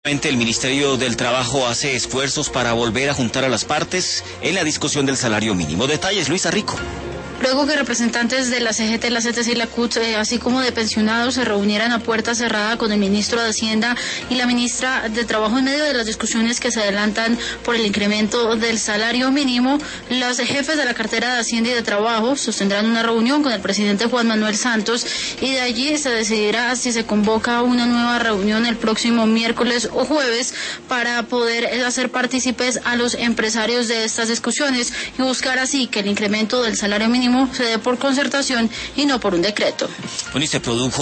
El Ministerio del Trabajo hace esfuerzos para volver a juntar a las partes en la discusión del salario mínimo. Detalles, Luisa Rico. Luego que representantes de la CGT, la CTC y la CUT, así como de pensionados, se reunieran a puerta cerrada con el ministro de Hacienda y la ministra de Trabajo en medio de las discusiones que se adelantan por el incremento del salario mínimo, los jefes de la cartera de Hacienda y de Trabajo sostendrán una reunión con el presidente Juan Manuel Santos y de allí se decidirá si se convoca una nueva reunión el próximo miércoles o jueves para poder hacer partícipes a los empresarios de estas discusiones y buscar así que el incremento del salario mínimo se dé por concertación y no por un decreto. Bueno, y se produjo